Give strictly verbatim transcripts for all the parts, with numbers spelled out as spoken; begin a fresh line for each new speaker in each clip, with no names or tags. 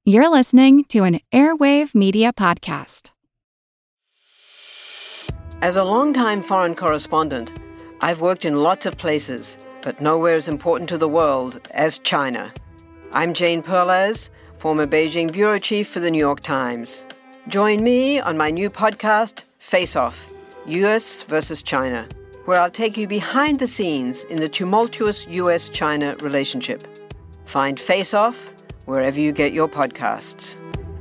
You're listening to an Airwave Media Podcast.
As a longtime foreign correspondent, I've worked in lots of places, but nowhere as important to the world as China. I'm Jane Perlez, former Beijing bureau chief for the New York Times. Join me on my new podcast, Face Off, U S versus China, where I'll take you behind the scenes in the tumultuous U S China relationship. Find Face Off wherever you get your podcasts.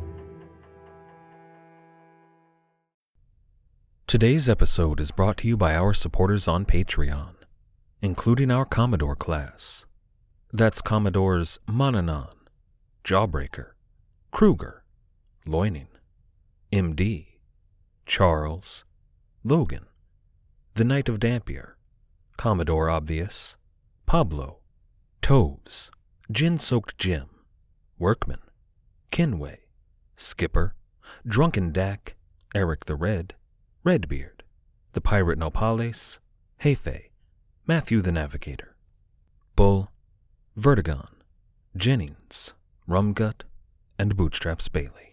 Today's episode is brought to you by our supporters on Patreon, including our Commodore class. That's Commodores Monanon, Jawbreaker, Kruger, Loining, M D, Charles, Logan, The Knight of Dampier, Commodore Obvious, Pablo, Toves, Gin-Soaked Jim, Workman, Kinway, Skipper, Drunken Dak, Eric the Red, Redbeard, the Pirate Nopales, Hefe, Matthew the Navigator, Bull, Vertigon, Jennings, Rumgut, and Bootstraps Bailey.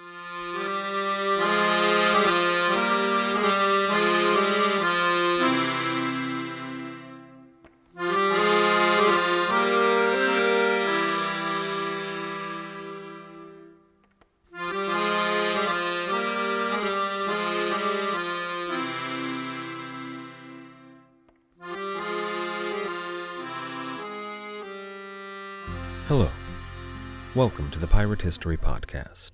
Hello. Welcome to the Pirate History Podcast.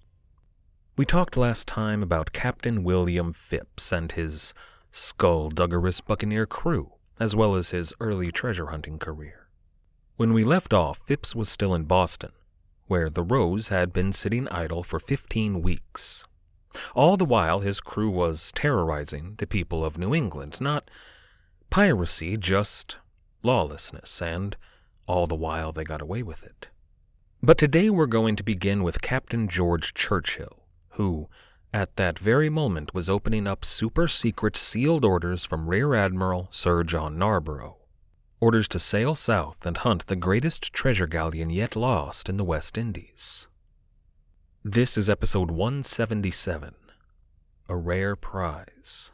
We talked last time about Captain William Phipps and his skullduggerous buccaneer crew, as well as his early treasure hunting career. When we left off, Phipps was still in Boston, where the Rose had been sitting idle for fifteen weeks. All the while, his crew was terrorizing the people of New England, not piracy, just lawlessness, and all the while they got away with it. But today we're going to begin with Captain George Churchill, who, at that very moment, was opening up super-secret sealed orders from Rear Admiral Sir John Narborough. Orders to sail south and hunt the greatest treasure galleon yet lost in the West Indies. This is episode one seventy-seven, A Rare Prize.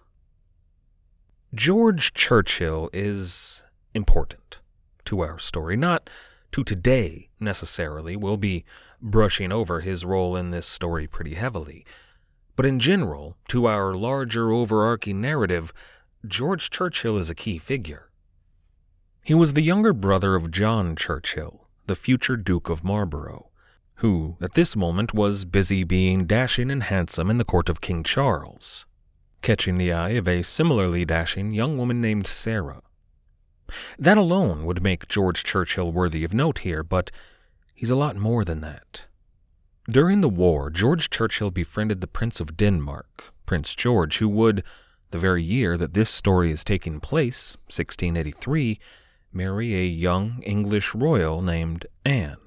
George Churchill is important to our story, not to today necessarily. We'll be brushing over his role in this story pretty heavily. But in general, to our larger overarching narrative, George Churchill is a key figure. He was the younger brother of John Churchill, the future Duke of Marlborough, who at this moment was busy being dashing and handsome in the court of King Charles, catching the eye of a similarly dashing young woman named Sarah. That alone would make George Churchill worthy of note here, but he's a lot more than that. During the war, George Churchill befriended the Prince of Denmark, Prince George, who would, the very year that this story is taking place, sixteen eighty-three, marry a young English royal named Anne.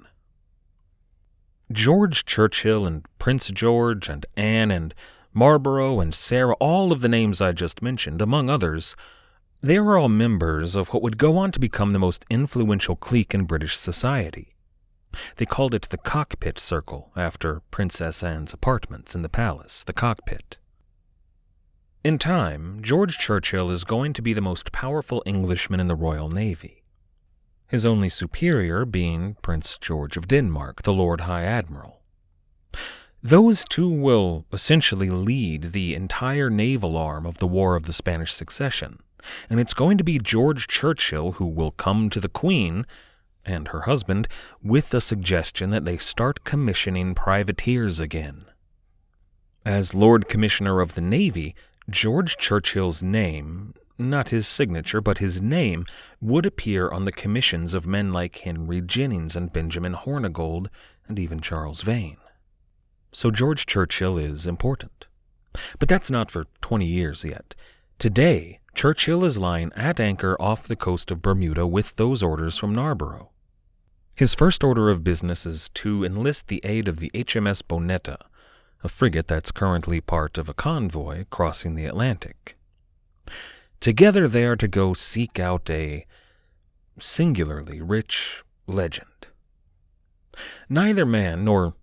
George Churchill and Prince George and Anne and Marlborough and Sarah, all of the names I just mentioned, among others, they were all members of what would go on to become the most influential clique in British society. They called it the Cockpit Circle, after Princess Anne's apartments in the palace, the cockpit. In time, George Churchill is going to be the most powerful Englishman in the Royal Navy, his only superior being Prince George of Denmark, the Lord High Admiral. Those two will essentially lead the entire naval arm of the War of the Spanish Succession. And it's going to be George Churchill who will come to the Queen and her husband with the suggestion that they start commissioning privateers again. As Lord Commissioner of the Navy, George Churchill's name, not his signature, but his name, would appear on the commissions of men like Henry Jennings and Benjamin Hornigold and even Charles Vane. So George Churchill is important. But that's not for twenty years yet. Today, Churchill is lying at anchor off the coast of Bermuda with those orders from Narborough. His first order of business is to enlist the aid of the H M S Bonetta, a frigate that's currently part of a convoy crossing the Atlantic. Together they are to go seek out a singularly rich legend. Neither man, nor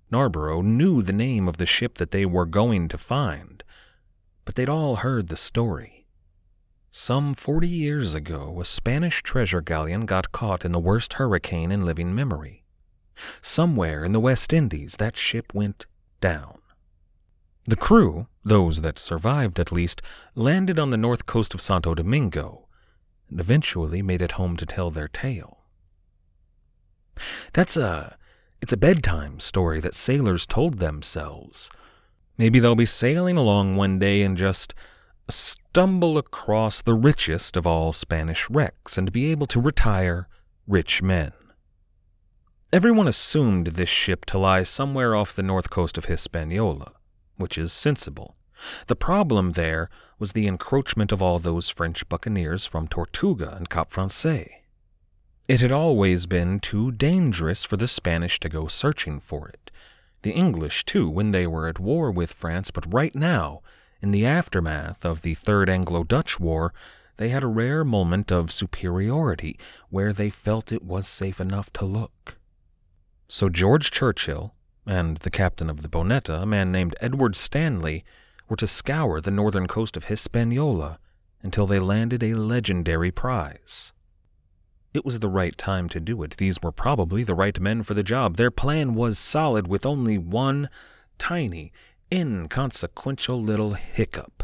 Narborough knew the name of the ship that they were going to find, but they'd all heard the story. Some forty years ago, a Spanish treasure galleon got caught in the worst hurricane in living memory. Somewhere in the West Indies, that ship went down. The crew, those that survived at least, landed on the north coast of Santo Domingo, and eventually made it home to tell their tale. That's a, it's a bedtime story that sailors told themselves. Maybe they'll be sailing along one day and just stumble across the richest of all Spanish wrecks and be able to retire rich men. Everyone assumed this ship to lie somewhere off the north coast of Hispaniola, which is sensible. The problem there was the encroachment of all those French buccaneers from Tortuga and Cap Francais. It had always been too dangerous for the Spanish to go searching for it. The English, too, when they were at war with France, but right now, in the aftermath of the Third Anglo-Dutch War, they had a rare moment of superiority where they felt it was safe enough to look. So George Churchill and the captain of the Bonetta, a man named Edward Stanley, were to scour the northern coast of Hispaniola until they landed a legendary prize. It was the right time to do it. These were probably the right men for the job. Their plan was solid with only one tiny, inconsequential little hiccup.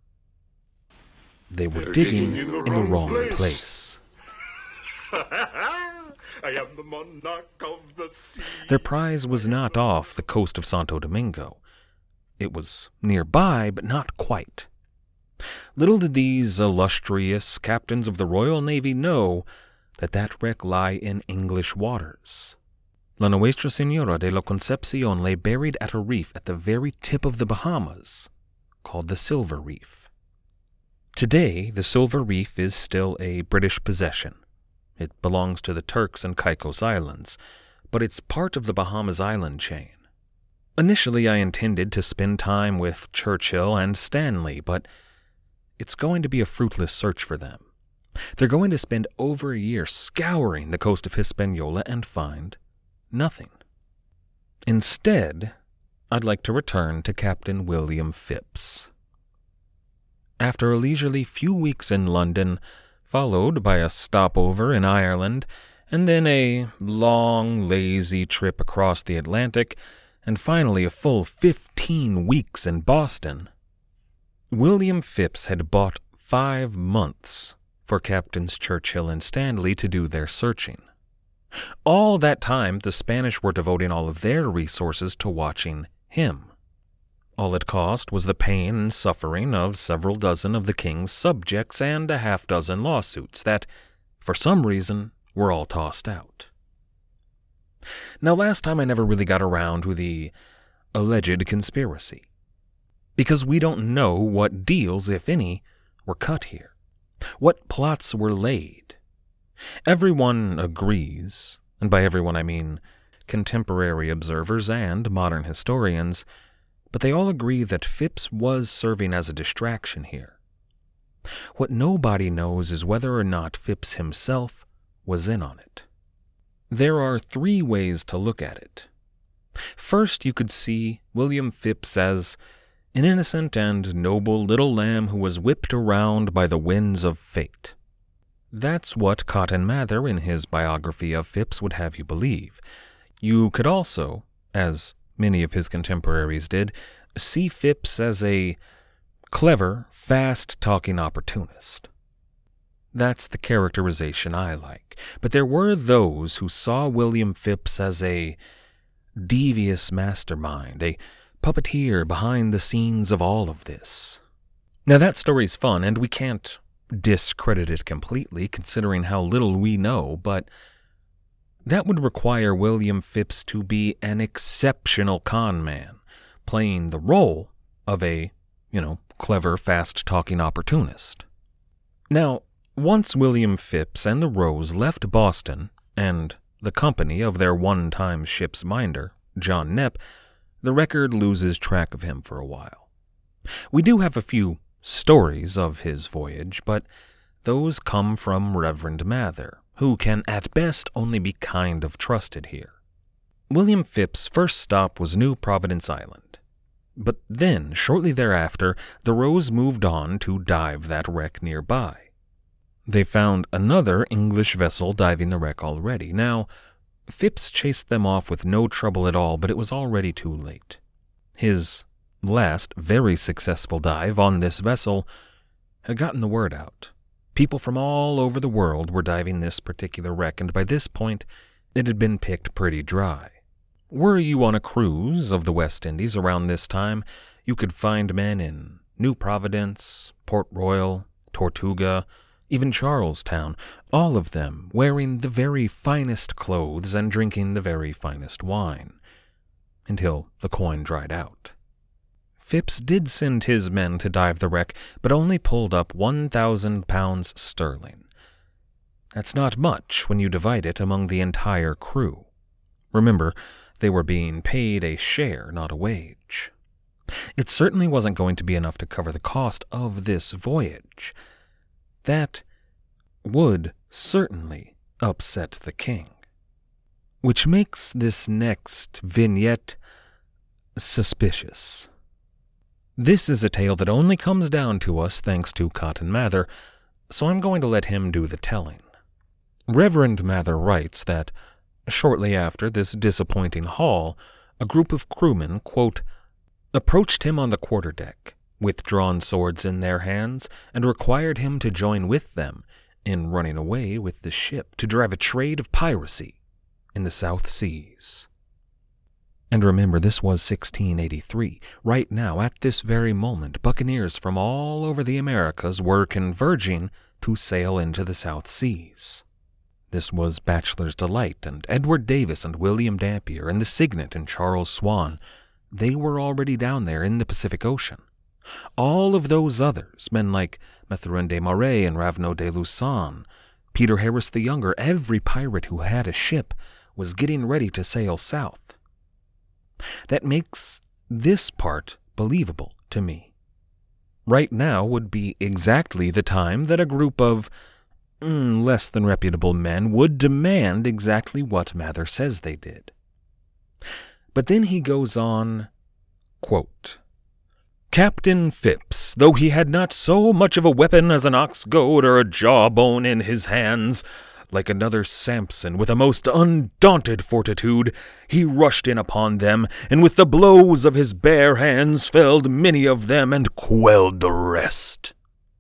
They were digging in the, in the wrong place. place. I am the monarch of the sea. Their prize was not off the coast of Santo Domingo. It was nearby, but not quite. Little did these illustrious captains of the Royal Navy know that that wreck lay in English waters. La Nuestra Señora de la Concepción lay buried at a reef at the very tip of the Bahamas, called the Silver Reef. Today, the Silver Reef is still a British possession. It belongs to the Turks and Caicos Islands, but it's part of the Bahamas island chain. Initially, I intended to spend time with Churchill and Stanley, but it's going to be a fruitless search for them. They're going to spend over a year scouring the coast of Hispaniola and find nothing. Instead, I'd like to return to Captain William Phips. After a leisurely few weeks in London, followed by a stopover in Ireland, and then a long, lazy trip across the Atlantic, and finally a full fifteen weeks in Boston, William Phips had bought five months for Captains Churchill and Stanley to do their searching. All that time, the Spanish were devoting all of their resources to watching him. All it cost was the pain and suffering of several dozen of the king's subjects and a half dozen lawsuits that, for some reason, were all tossed out. Now, last time I never really got around to the alleged conspiracy, because we don't know what deals, if any, were cut here, what plots were laid. Everyone agrees, and by everyone I mean contemporary observers and modern historians, but they all agree that Phips was serving as a distraction here. What nobody knows is whether or not Phips himself was in on it. There are three ways to look at it. First, you could see William Phips as an innocent and noble little lamb who was whipped around by the winds of fate. That's what Cotton Mather in his biography of Phips would have you believe. You could also, as many of his contemporaries did, see Phips as a clever, fast-talking opportunist. That's the characterization I like. But there were those who saw William Phips as a devious mastermind, a puppeteer behind the scenes of all of this. Now that story's fun, and we can't discredit it completely, considering how little we know, but that would require William Phips to be an exceptional con man, playing the role of a, you know, clever, fast-talking opportunist. Now, once William Phips and the Rose left Boston, and the company of their one-time ship's minder, John Knepp, the record loses track of him for a while. We do have a few stories of his voyage, but those come from Reverend Mather, who can at best only be kind of trusted here. William Phipps's first stop was New Providence Island. But then, shortly thereafter, the Rose moved on to dive that wreck nearby. They found another English vessel diving the wreck already. Now, Phipps chased them off with no trouble at all, but it was already too late. His last very successful dive on this vessel had gotten the word out. People from all over the world were diving this particular wreck, and by this point, it had been picked pretty dry. Were you on a cruise of the West Indies around this time, you could find men in New Providence, Port Royal, Tortuga, even Charlestown, all of them wearing the very finest clothes and drinking the very finest wine, until the coin dried out. Phipps did send his men to dive the wreck, but only pulled up one thousand pounds sterling. That's not much when you divide it among the entire crew. Remember, they were being paid a share, not a wage. It certainly wasn't going to be enough to cover the cost of this voyage. That would certainly upset the king. Which makes this next vignette suspicious. This is a tale that only comes down to us thanks to Cotton Mather, so I'm going to let him do the telling. Reverend Mather writes that, shortly after this disappointing haul, a group of crewmen, quote, approached him on the quarterdeck, with drawn swords in their hands, and required him to join with them in running away with the ship to drive a trade of piracy in the South Seas. And remember, this was sixteen eighty-three. Right now, at this very moment, buccaneers from all over the Americas were converging to sail into the South Seas. This was Bachelor's Delight and Edward Davis and William Dampier and the Signet and Charles Swan. They were already down there in the Pacific Ocean. All of those others, men like Mathurin de Marais and Raveneau de Lussan, Peter Harris the Younger, every pirate who had a ship was getting ready to sail south. That makes this part believable to me. Right now would be exactly the time that a group of mm, less than reputable men would demand exactly what Mather says they did. But then he goes on, quote, Captain Phipps, though he had not so much of a weapon as an ox goad or a jawbone in his hands, like another Samson, with a most undaunted fortitude, he rushed in upon them, and with the blows of his bare hands felled many of them and quelled the rest.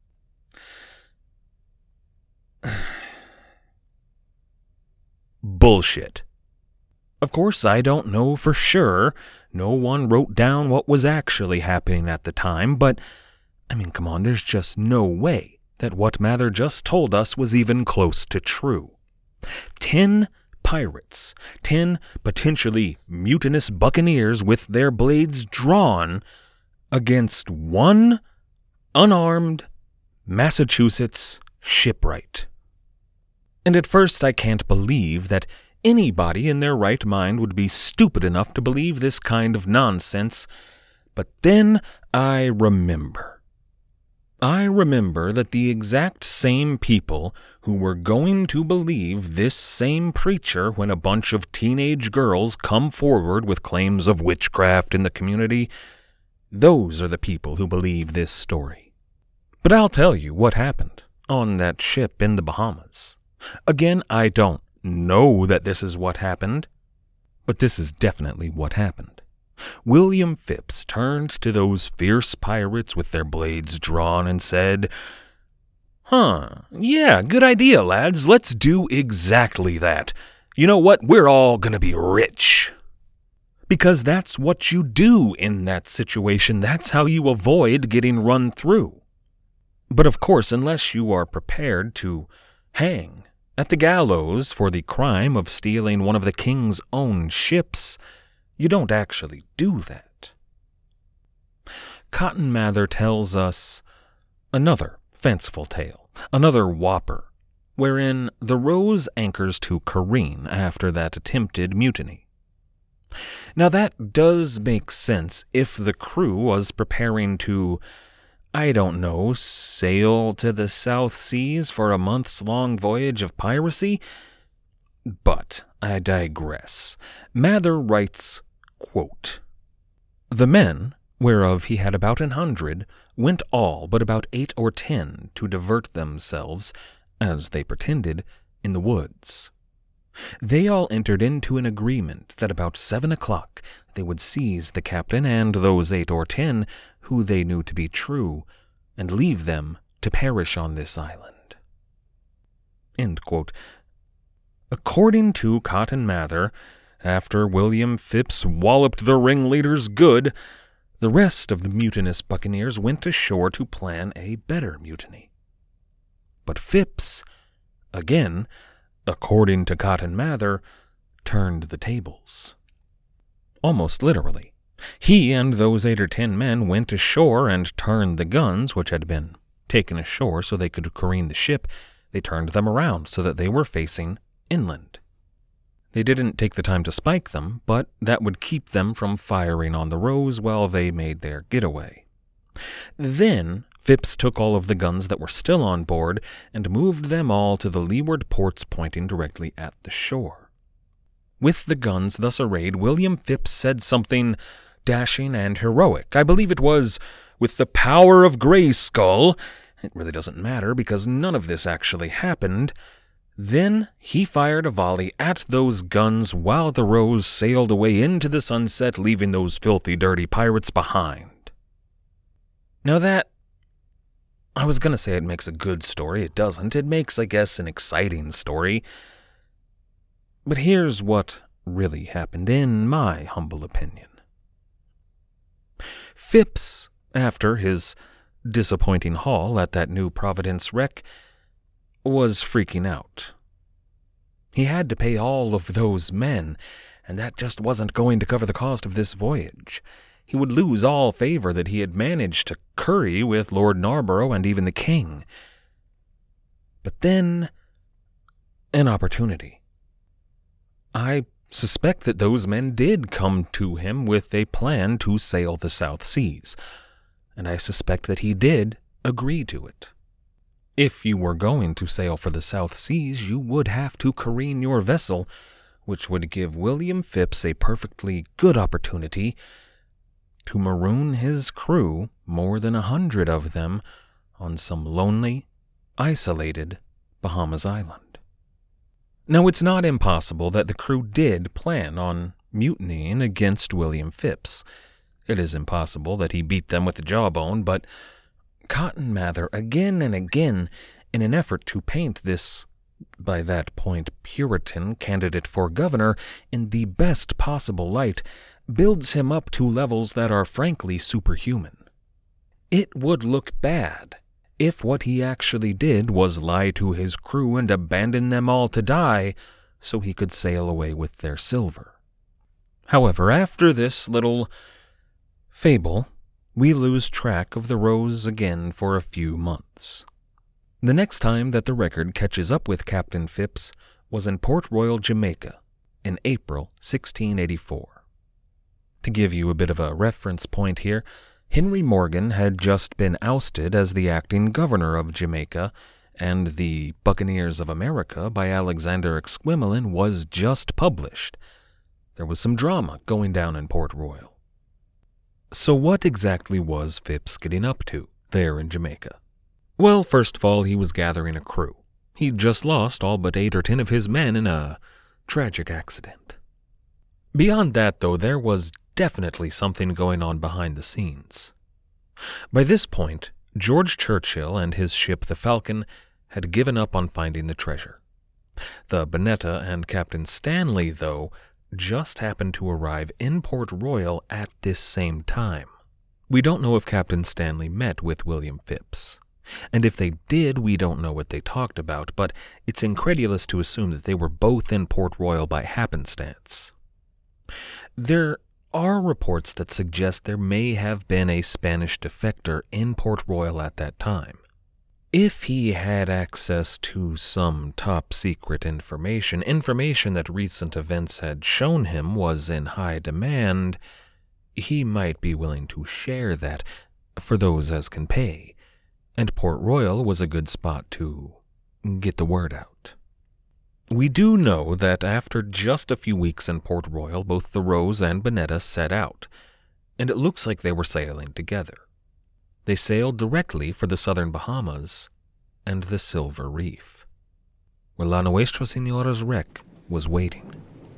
Bullshit. Of course, I don't know for sure. No one wrote down what was actually happening at the time, but, I mean, come on, there's just no way that what Mather just told us was even close to true. Ten pirates, ten potentially mutinous buccaneers with their blades drawn against one unarmed Massachusetts shipwright. And at first I can't believe that anybody in their right mind would be stupid enough to believe this kind of nonsense, but then I remember. I remember that the exact same people who were going to believe this same preacher when a bunch of teenage girls come forward with claims of witchcraft in the community, those are the people who believe this story. But I'll tell you what happened on that ship in the Bahamas. Again, I don't know that this is what happened, but this is definitely what happened. William Phipps turned to those fierce pirates with their blades drawn and said, Huh, yeah, good idea, lads. Let's do exactly that. You know what? We're all gonna be rich. Because that's what you do in that situation. That's how you avoid getting run through. But of course, unless you are prepared to hang at the gallows for the crime of stealing one of the king's own ships, you don't actually do that. Cotton Mather tells us another fanciful tale, another whopper, wherein the Rose anchors to careen after that attempted mutiny. Now that does make sense if the crew was preparing to, I don't know, sail to the South Seas for a months-long voyage of piracy. But I digress. Mather writes, quote, "The men, whereof he had about an hundred, went all but about eight or ten to divert themselves, as they pretended, in the woods. They all entered into an agreement that about seven o'clock they would seize the captain and those eight or ten who they knew to be true, and leave them to perish on this island." End quote. According to Cotton Mather, after William Phipps walloped the ringleaders good, the rest of the mutinous buccaneers went ashore to plan a better mutiny. But Phipps, again, according to Cotton Mather, turned the tables. Almost literally. He and those eight or ten men went ashore and turned the guns, which had been taken ashore so they could careen the ship. They turned them around so that they were facing inland. They didn't take the time to spike them, but that would keep them from firing on the Rose while they made their getaway. Then Phipps took all of the guns that were still on board and moved them all to the leeward ports pointing directly at the shore. With the guns thus arrayed, William Phipps said something dashing and heroic. I believe it was, "With the power of Grayskull." It really doesn't matter because none of this actually happened. Then he fired a volley at those guns while the Rose sailed away into the sunset, leaving those filthy, dirty pirates behind. Now that, I was going to say it makes a good story. It doesn't. It makes, I guess, an exciting story. But here's what really happened, in my humble opinion. Phipps, after his disappointing haul at that New Providence wreck, was freaking out. He had to pay all of those men, and that just wasn't going to cover the cost of this voyage. He would lose all favor that he had managed to curry with Lord Narborough and even the king. But then, an opportunity. I suspect that those men did come to him with a plan to sail the South Seas, and I suspect that he did agree to it. If you were going to sail for the South Seas, you would have to careen your vessel, which would give William Phipps a perfectly good opportunity to maroon his crew, more than a hundred of them, on some lonely, isolated Bahamas island. Now, it's not impossible that the crew did plan on mutinying against William Phipps. It is impossible that he beat them with the jawbone, but Cotton Mather, again and again, in an effort to paint this, by that point, Puritan candidate for governor in the best possible light, builds him up to levels that are frankly superhuman. It would look bad if what he actually did was lie to his crew and abandon them all to die so he could sail away with their silver. However, after this little fable, we lose track of the Rose again for a few months. The next time that the record catches up with Captain Phipps was in Port Royal, Jamaica, in April sixteen eighty-four. To give you a bit of a reference point here, Henry Morgan had just been ousted as the acting governor of Jamaica, and The Buccaneers of America by Alexander Exquemelin was just published. There was some drama going down in Port Royal. So what exactly was Phipps getting up to there in Jamaica? Well, first of all, he was gathering a crew. He'd just lost all but eight or ten of his men in a tragic accident. Beyond that, though, there was definitely something going on behind the scenes. By this point, George Churchill and his ship the Falcon had given up on finding the treasure. The Bonetta and Captain Stanley, though, just happened to arrive in Port Royal at this same time. We don't know if Captain Stanley met with William Phipps. And if they did, we don't know what they talked about, but it's incredulous to assume that they were both in Port Royal by happenstance. There are reports that suggest there may have been a Spanish defector in Port Royal at that time. If he had access to some top-secret information, information that recent events had shown him was in high demand, he might be willing to share that for those as can pay, and Port Royal was a good spot to get the word out. We do know that after just a few weeks in Port Royal, both the Rose and Bonetta set out, and it looks like they were sailing together. They sailed directly for the southern Bahamas and the Silver Reef, where La Nuestra Señora's wreck was waiting.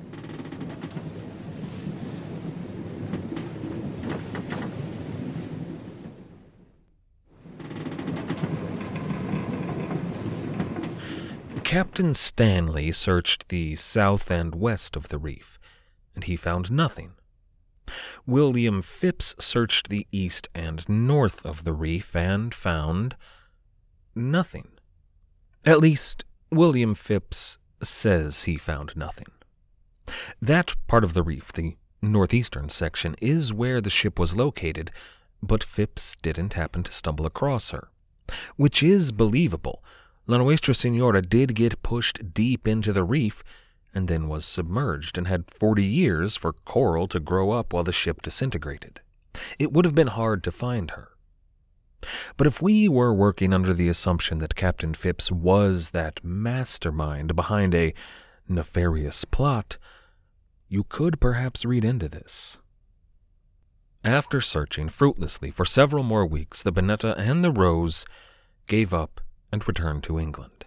Captain Stanley searched the south and west of the reef, and he found nothing. William Phipps searched the east and north of the reef and found nothing. At least, William Phipps says he found nothing. That part of the reef, the northeastern section, is where the ship was located, but Phipps didn't happen to stumble across her, which is believable. La Nuestra Señora did get pushed deep into the reef and then was submerged and had forty years for coral to grow up while the ship disintegrated. It would have been hard to find her. But if we were working under the assumption that Captain Phipps was that mastermind behind a nefarious plot, you could perhaps read into this. After searching fruitlessly for several more weeks, the Bonetta and the Rose gave up and returned to England.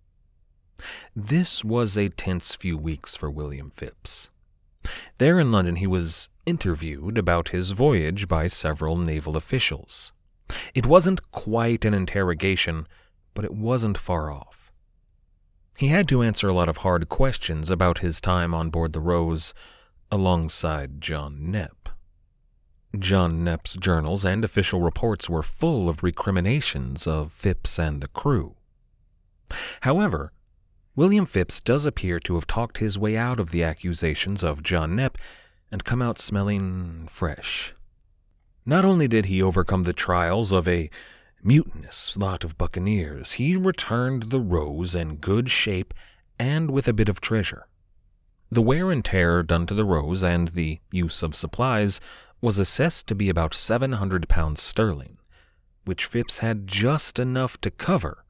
This was a tense few weeks for William Phipps. There in London, he was interviewed about his voyage by several naval officials. It wasn't quite an interrogation, but it wasn't far off. He had to answer a lot of hard questions about his time on board the Rose alongside John Knepp. John Knepp's journals and official reports were full of recriminations of Phipps and the crew. However, William Phipps does appear to have talked his way out of the accusations of John Knepp and come out smelling fresh. Not only did he overcome the trials of a mutinous lot of buccaneers, he returned the Rose in good shape and with a bit of treasure. The wear and tear done to the Rose and the use of supplies was assessed to be about seven hundred pounds sterling, which Phipps had just enough to cover.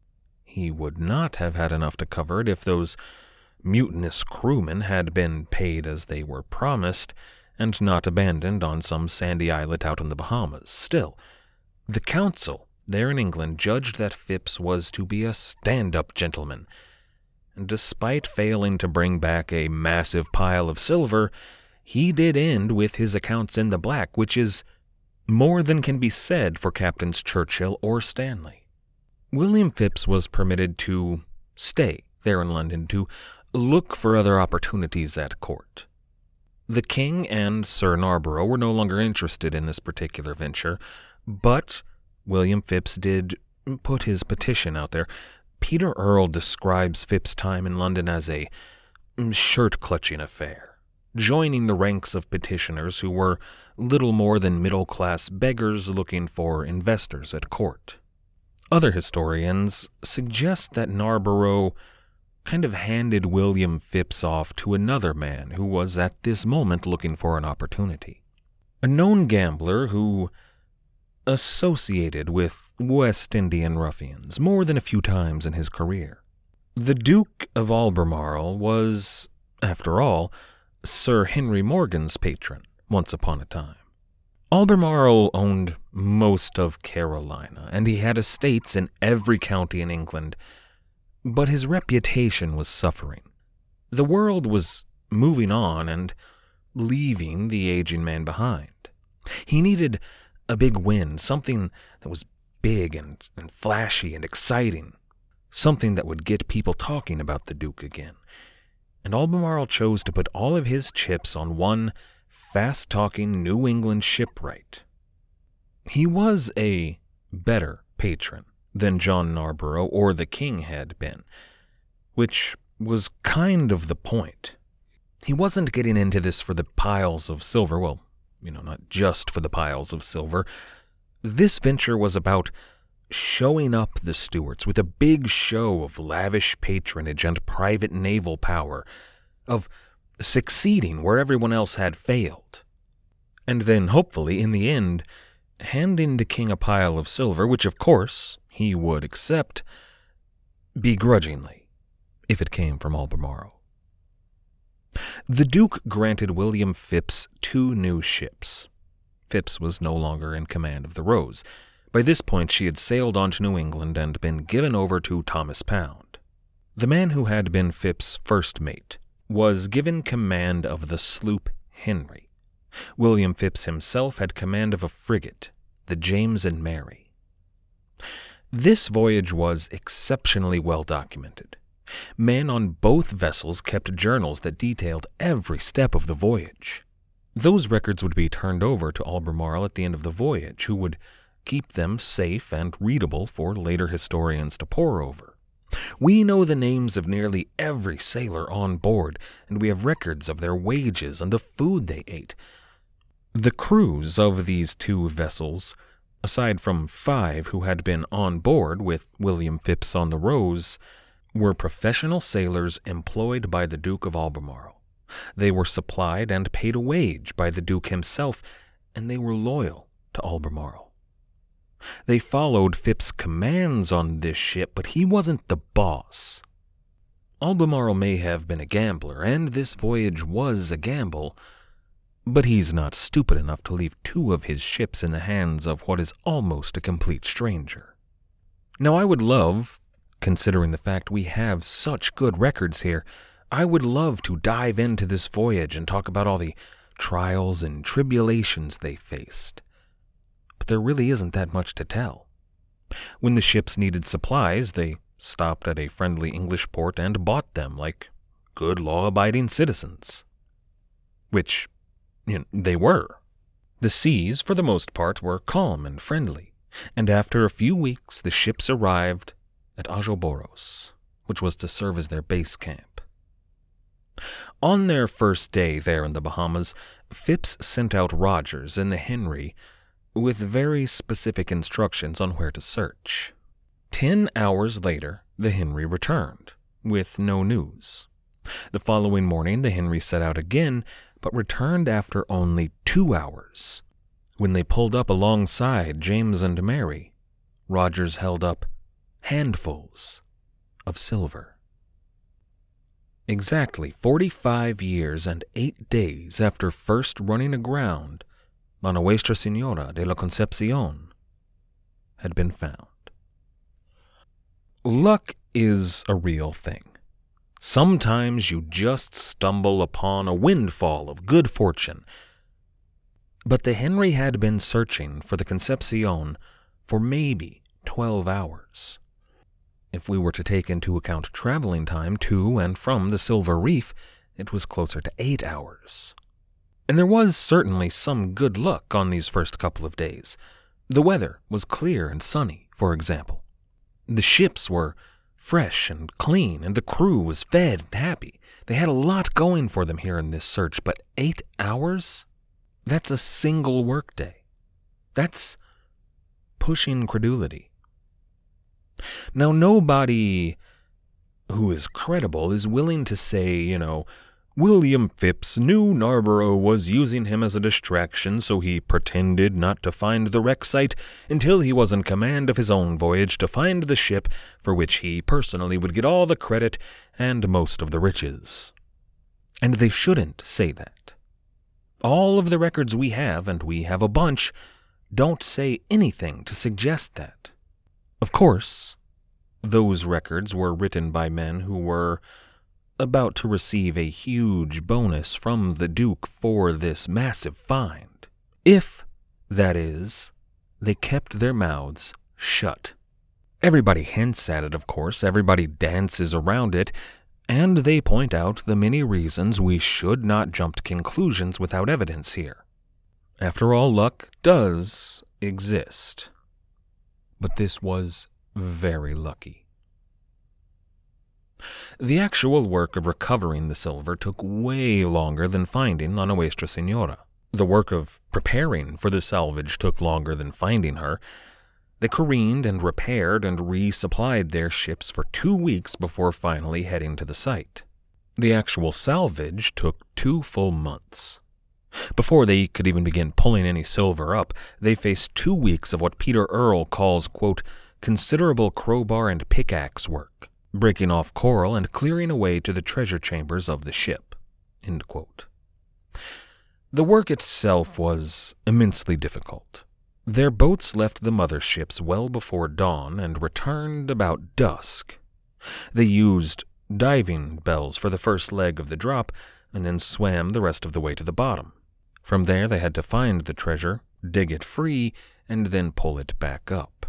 He would not have had enough to cover it if those mutinous crewmen had been paid as they were promised and not abandoned on some sandy islet out in the Bahamas. Still, the council there in England judged that Phipps was to be a stand-up gentleman, and despite failing to bring back a massive pile of silver, he did end with his accounts in the black, which is more than can be said for Captains Churchill or Stanley. William Phipps was permitted to stay there in London to look for other opportunities at court. The King and Sir Narborough were no longer interested in this particular venture, but William Phipps did put his petition out there. Peter Earle describes Phipps' time in London as a shirt-clutching affair, joining the ranks of petitioners who were little more than middle-class beggars looking for investors at court. Other historians suggest that Narborough kind of handed William Phipps off to another man who was at this moment looking for an opportunity. A known gambler who associated with West Indian ruffians more than a few times in his career. The Duke of Albemarle was, after all, Sir Henry Morgan's patron once upon a time. Albemarle owned most of Carolina, and he had estates in every county in England, but his reputation was suffering. The world was moving on and leaving the aging man behind. He needed a big win, something that was big and, and flashy and exciting, something that would get people talking about the Duke again. And Albemarle chose to put all of his chips on one fast-talking New England shipwright. He was a better patron than John Narborough or the King had been, which was kind of the point. He wasn't getting into this for the piles of silver, well, you know, not just for the piles of silver. This venture was about showing up the Stuarts with a big show of lavish patronage and private naval power, of succeeding where everyone else had failed, and then, hopefully, in the end, handing the king a pile of silver, which, of course, he would accept begrudgingly, if it came from Albemarle. The Duke granted William Phips two new ships. Phips was no longer in command of the Rose. By this point she had sailed on to New England and been given over to Thomas Pound. The man who had been Phips' first mate was given command of the sloop Henry. William Phips himself had command of a frigate, the James and Mary. This voyage was exceptionally well documented. Men on both vessels kept journals that detailed every step of the voyage. Those records would be turned over to Albemarle at the end of the voyage, who would keep them safe and readable for later historians to pore over. We know the names of nearly every sailor on board, and we have records of their wages and the food they ate. The crews of these two vessels, aside from five who had been on board with William Phips on the Rose, were professional sailors employed by the Duke of Albemarle. They were supplied and paid a wage by the Duke himself, and they were loyal to Albemarle. They followed Phips' commands on this ship, but he wasn't the boss. Albemarle may have been a gambler, and this voyage was a gamble, but he's not stupid enough to leave two of his ships in the hands of what is almost a complete stranger. Now, I would love, considering the fact we have such good records here, I would love to dive into this voyage and talk about all the trials and tribulations they faced. But there really isn't that much to tell. When the ships needed supplies, they stopped at a friendly English port and bought them like good law-abiding citizens. Which, you know, they were. The seas, for the most part, were calm and friendly, and after a few weeks the ships arrived at Ajoboros, which was to serve as their base camp. On their first day there in the Bahamas, Phips sent out Rogers in the Henry with very specific instructions on where to search. Ten hours later, the Henry returned, with no news. The following morning, the Henry set out again, but returned after only two hours. When they pulled up alongside James and Mary, Rogers held up handfuls of silver. Exactly forty-five years and eight days after first running aground, La Nuestra Señora de la Concepción had been found. Luck is a real thing. Sometimes you just stumble upon a windfall of good fortune. But the Henry had been searching for the Concepción for maybe twelve hours. If we were to take into account traveling time to and from the Silver Reef, it was closer to eight hours. And there was certainly some good luck on these first couple of days. The weather was clear and sunny, for example. The ships were fresh and clean, and the crew was fed and happy. They had a lot going for them here in this search, but eight hours? That's a single workday. That's pushing credulity. Now, nobody who is credible is willing to say, you know, William Phips knew Narborough was using him as a distraction, so he pretended not to find the wreck site until he was in command of his own voyage to find the ship, for which he personally would get all the credit and most of the riches. And they shouldn't say that. All of the records we have, and we have a bunch, don't say anything to suggest that. Of course, those records were written by men who were about to receive a huge bonus from the Duke for this massive find. If, that is, they kept their mouths shut. Everybody hints at it, of course, everybody dances around it, and they point out the many reasons we should not jump to conclusions without evidence here. After all, luck does exist. But this was very lucky. The actual work of recovering the silver took way longer than finding La Nuestra Señora. The work of preparing for the salvage took longer than finding her. They careened and repaired and resupplied their ships for two weeks before finally heading to the site. The actual salvage took two full months. Before they could even begin pulling any silver up, they faced two weeks of what Peter Earle calls, quote, considerable crowbar and pickaxe work. breaking off coral and clearing a way to the treasure chambers of the ship." End quote. The work itself was immensely difficult. Their boats left the motherships well before dawn and returned about dusk. They used diving bells for the first leg of the drop and then swam the rest of the way to the bottom. From there they had to find the treasure, dig it free, and then pull it back up.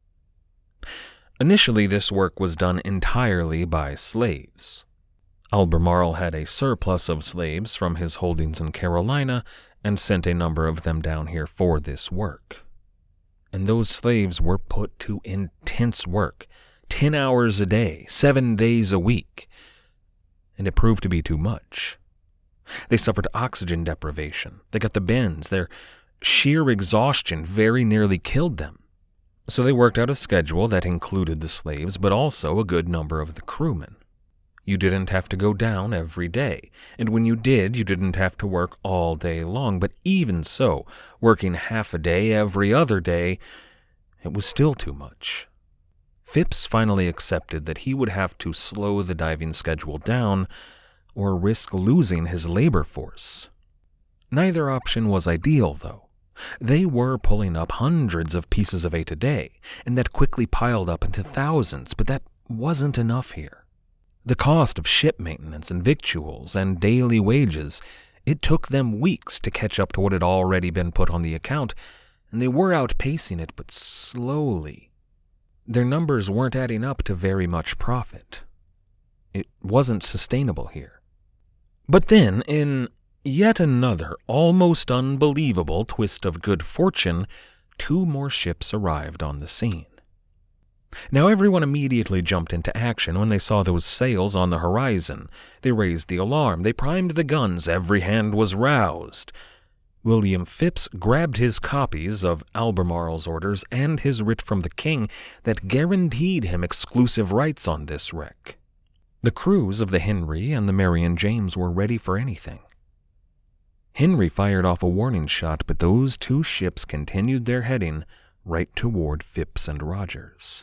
Initially, this work was done entirely by slaves. Albemarle had a surplus of slaves from his holdings in Carolina and sent a number of them down here for this work. And those slaves were put to intense work, ten hours a day, seven days a week. And it proved to be too much. They suffered oxygen deprivation. They got the bends. Their sheer exhaustion very nearly killed them. So they worked out a schedule that included the slaves, but also a good number of the crewmen. You didn't have to go down every day, and when you did, you didn't have to work all day long, but even so, working half a day every other day, it was still too much. Phipps finally accepted that he would have to slow the diving schedule down or risk losing his labor force. Neither option was ideal, though. They were pulling up hundreds of pieces of eight a day, and that quickly piled up into thousands, but that wasn't enough here. The cost of ship maintenance and victuals and daily wages, it took them weeks to catch up to what had already been put on the account, and they were outpacing it, but slowly. Their numbers weren't adding up to very much profit. It wasn't sustainable here. But then, in yet another almost unbelievable twist of good fortune, two more ships arrived on the scene. Now everyone immediately jumped into action when they saw those sails on the horizon. They raised the alarm, they primed the guns, every hand was roused. William Phipps grabbed his copies of Albemarle's orders and his writ from the king that guaranteed him exclusive rights on this wreck. The crews of the Henry and the Marion James were ready for anything. Henry fired off a warning shot, but those two ships continued their heading right toward Phipps and Rogers.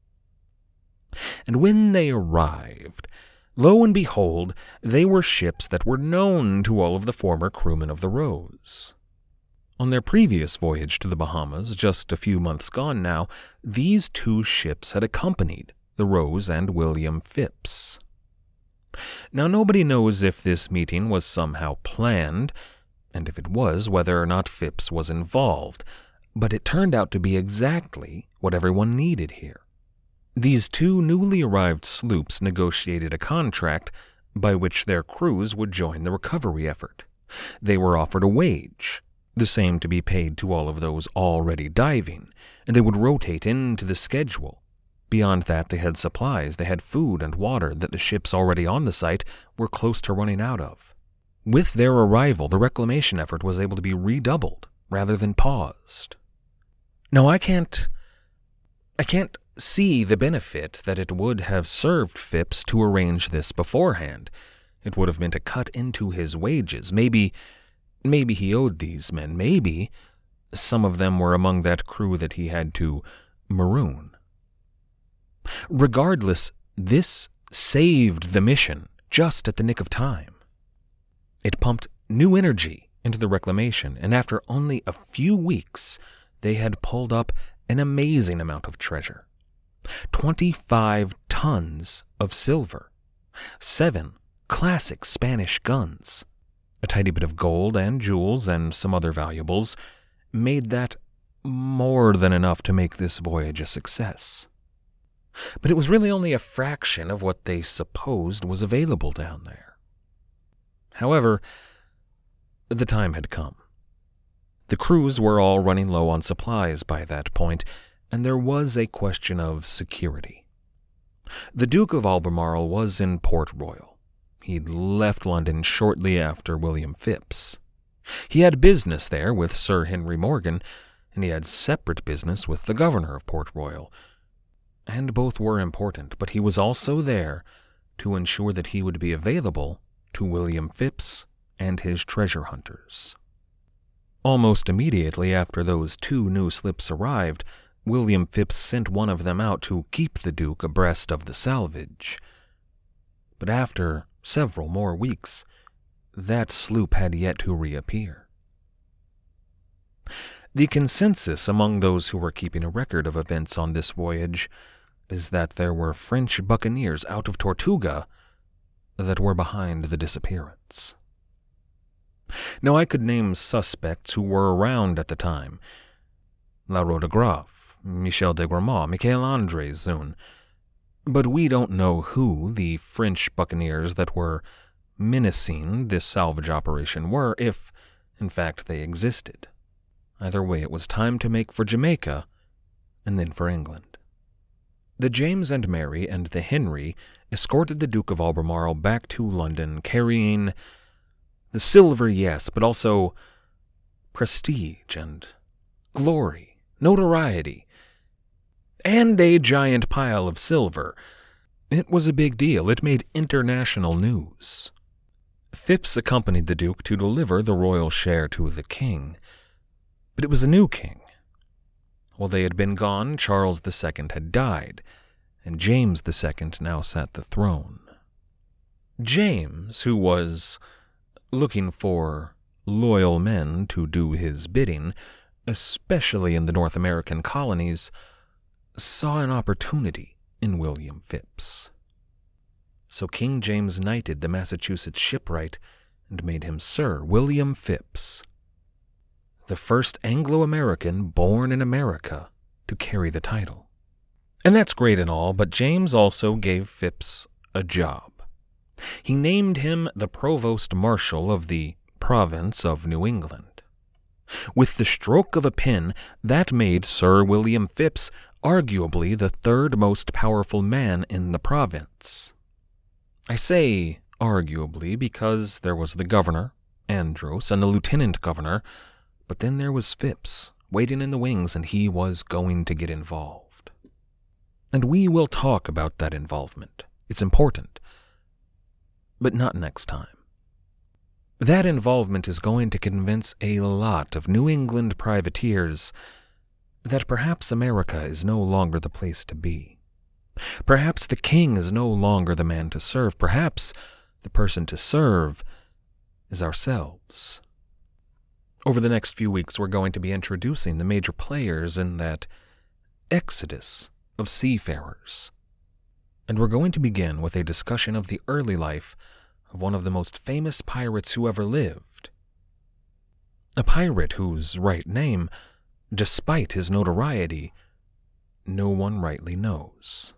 And when they arrived, lo and behold, they were ships that were known to all of the former crewmen of the Rose. On their previous voyage to the Bahamas, just a few months gone now, these two ships had accompanied the Rose and William Phipps. Now nobody knows if this meeting was somehow planned, and if it was, whether or not Phipps was involved, but it turned out to be exactly what everyone needed here. These two newly arrived sloops negotiated a contract by which their crews would join the recovery effort. They were offered a wage, the same to be paid to all of those already diving, and they would rotate into the schedule. Beyond that, they had supplies, they had food and water that the ships already on the site were close to running out of. With their arrival, the reclamation effort was able to be redoubled rather than paused. Now, I can't... I can't see the benefit that it would have served Phipps to arrange this beforehand. It would have been to cut into his wages. Maybe, maybe he owed these men. Maybe some of them were among that crew that he had to maroon. Regardless, this saved the mission just at the nick of time. It pumped new energy into the reclamation, and after only a few weeks, they had pulled up an amazing amount of treasure. Twenty-five tons of silver, seven classic Spanish guns, a tidy bit of gold and jewels and some other valuables made that more than enough to make this voyage a success. But it was really only a fraction of what they supposed was available down there. However, the time had come. The crews were all running low on supplies by that point, and there was a question of security. The Duke of Albemarle was in Port Royal. He'd left London shortly after William Phipps. He had business there with Sir Henry Morgan, and he had separate business with the governor of Port Royal. And both were important, but he was also there to ensure that he would be available to William Phipps and his treasure hunters. Almost immediately after those two new slips arrived, William Phips sent one of them out to keep the Duke abreast of the salvage. But after several more weeks, that sloop had yet to reappear. The consensus among those who were keeping a record of events on this voyage is that there were French buccaneers out of Tortuga that were behind the disappearance. Now, I could name suspects who were around at the time: La Rodegrave, Michel de Gramont, Michel-André Zun. But we don't know who the French buccaneers that were menacing this salvage operation were, if, in fact, they existed. Either way, it was time to make for Jamaica, and then for England. The James and Mary and the Henry escorted the Duke of Albemarle back to London, carrying the silver, yes, but also prestige and glory, notoriety, and a giant pile of silver. It was a big deal. It made international news. Phips accompanied the Duke to deliver the royal share to the king, but it was a new king. While they had been gone, Charles the Second had died, and James the Second now sat the throne. James, who was looking for loyal men to do his bidding, especially in the North American colonies, saw an opportunity in William Phips. So King James knighted the Massachusetts shipwright and made him Sir William Phips, the first Anglo-American born in America to carry the title. And that's great and all, but James also gave Phips a job. He named him the Provost Marshal of the province of New England. With the stroke of a pen, that made Sir William Phips arguably the third most powerful man in the province. I say arguably because there was the governor, Andros, and the lieutenant governor, but then there was Phips waiting in the wings, and he was going to get involved. And we will talk about that involvement. It's important. But not next time. That involvement is going to convince a lot of New England privateers that perhaps America is no longer the place to be. Perhaps the king is no longer the man to serve. Perhaps the person to serve is ourselves. Over the next few weeks, we're going to be introducing the major players in that exodus of seafarers. And we're going to begin with a discussion of the early life of one of the most famous pirates who ever lived. A pirate whose right name, despite his notoriety, no one rightly knows.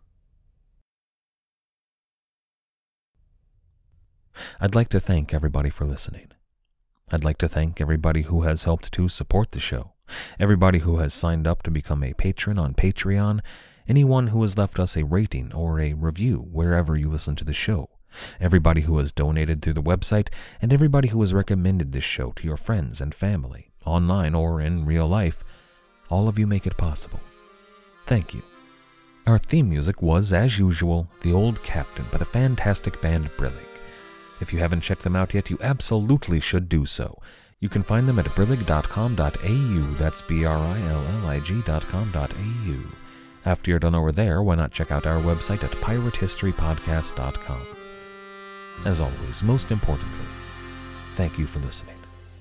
I'd like to thank everybody for listening. I'd like to thank everybody who has helped to support the show, everybody who has signed up to become a patron on Patreon, anyone who has left us a rating or a review wherever you listen to the show, everybody who has donated through the website, and everybody who has recommended this show to your friends and family, online or in real life. All of you make it possible. Thank you. Our theme music was, as usual, The Old Captain by the fantastic band Brillig. If you haven't checked them out yet, you absolutely should do so. You can find them at brillig dot com dot a u. That's B R I L L I G dot com dot a u. After you're done over there, why not check out our website at pirate history podcast dot com. As always, most importantly, thank you for listening.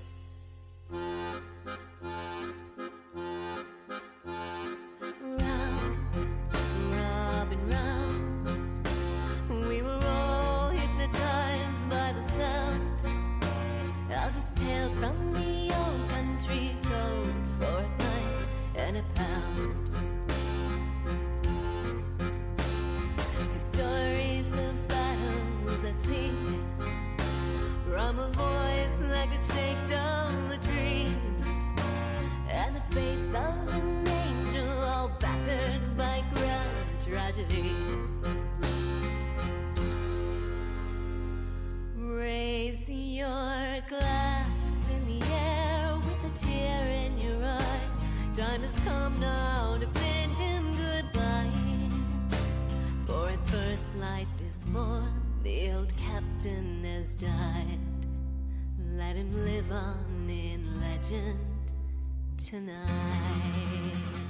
Raise your glass in the air with a tear in your eye. Time has come now to bid him goodbye. For at first light this morn, the old captain has died. Let him live on in legend tonight.